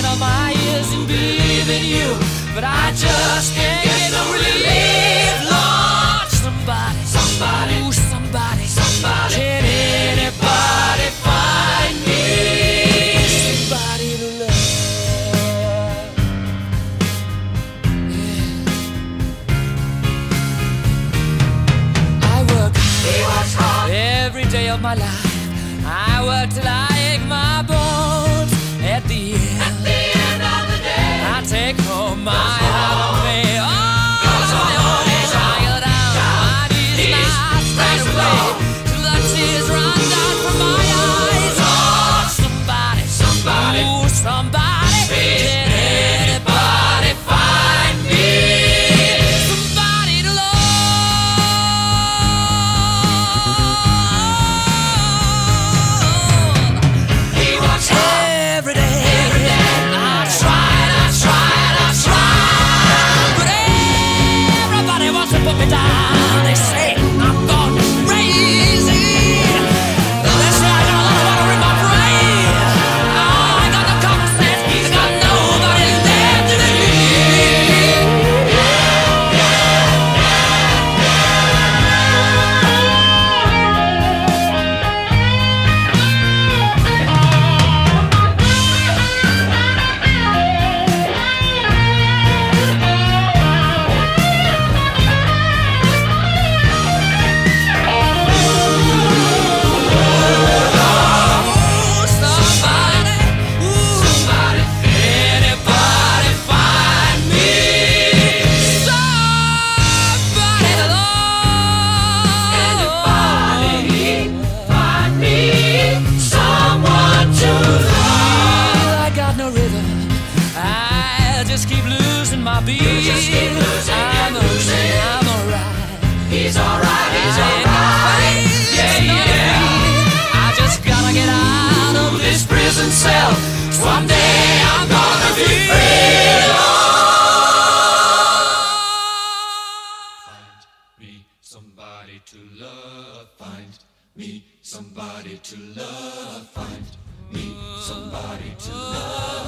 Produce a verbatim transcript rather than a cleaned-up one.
all my years in believing you, but I just can't get no relief. Lord, somebody, somebody, ooh, somebody, somebody. Can anybody find me somebody to love? Yeah. I work, he works hard every day of my life. I work till I ache my bones. At the end, at the end of the day, I take home my heart of me. Oh, I'm tired out, my knees not straight away, till the tears run down from my eyes. Oh, somebody, somebody, ooh, somebody, can anybody find me somebody to love? He works hard every day. Every day. I tried, I tried, I tried, but everybody wants to put me down. They say I'm gone crazy. They say I got a lot of water in my brain. Oh, I got no common sense. I got nobody there to believe. Ooh, somebody, ooh, somebody, anybody find me somebody to love? Anybody find me someone to love? I got no rhythm. I just keep losing my beat. You just keep losing, I'm losing. I'm alright. He's alright. He's alright. Yeah, yeah. I just gotta get out of this prison cell. Someday I'm gonna be free. Find me somebody to love. Find me somebody to love. Find me somebody to love.